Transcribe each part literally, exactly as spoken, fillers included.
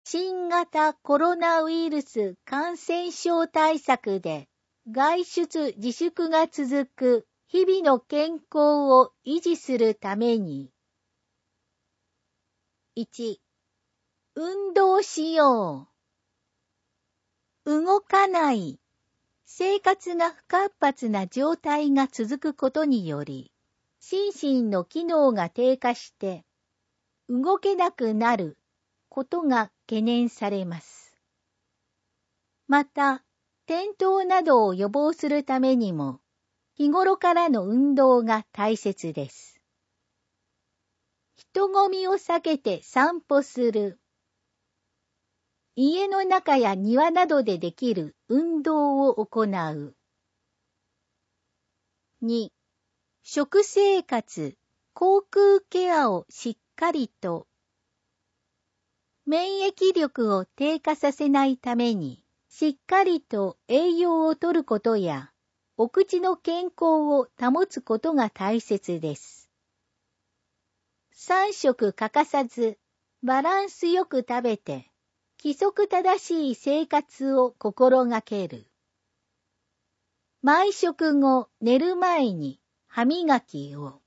新型コロナウイルス感染症対策で外出自粛が続く日々の健康を維持するために。いち、運動しよう。動かない。生活が不活発な状態が続くことにより、心身の機能が低下して動けなくなることが懸念されます。また、転倒などを予防するためにも、日頃からの運動が大切です。人混みを避けて散歩する。家の中や庭などでできる運動を行う。に、食生活、口腔ケアをしっかりと。免疫力を低下させないために、しっかりと栄養をとることや、お口の健康を保つことが大切です。さん食欠かさず、バランスよく食べて、規則正しい生活を心がける。毎食後、寝る前に歯磨きを。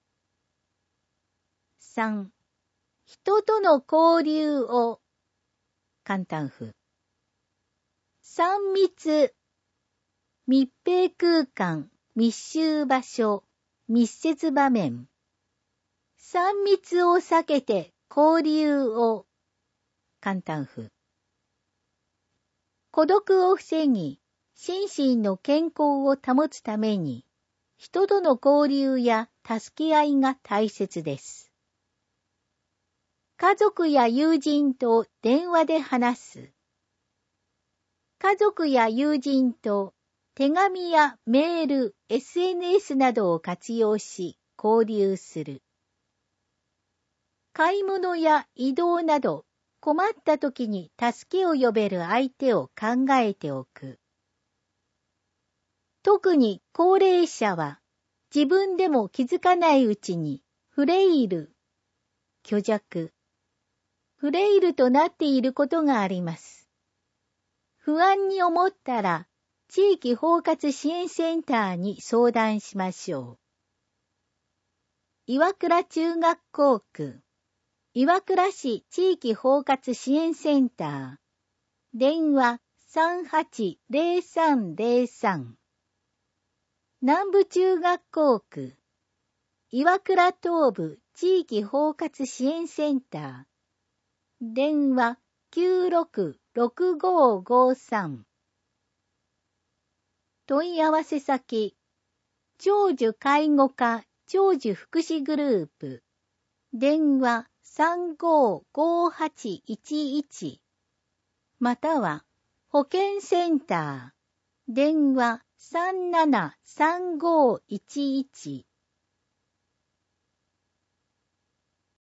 さん、人との交流を。簡単符。さん密。密閉空間、密集場所、密接場面。さん密を避けて交流を。簡単符。孤独を防ぎ、心身の健康を保つために、人との交流や助け合いが大切です。家族や友人と電話で話す。家族や友人と手紙やメール、エスエヌエス などを活用し交流する。買い物や移動など困った時に助けを呼べる相手を考えておく。特に高齢者は自分でも気づかないうちにフレイル、虚弱、フレイルとなっていることがあります。不安に思ったら地域包括支援センターに相談しましょう。岩倉中学校区岩倉市地域包括支援センター電話 さんはちゼロさんゼロさん 南部中学校区岩倉東部地域包括支援センター電話 きゅうろくろくごごさん 問い合わせ先長寿介護課長寿福祉グループ電話 さんごごはちいちいち または保健センター電話 さんななさんごいちいち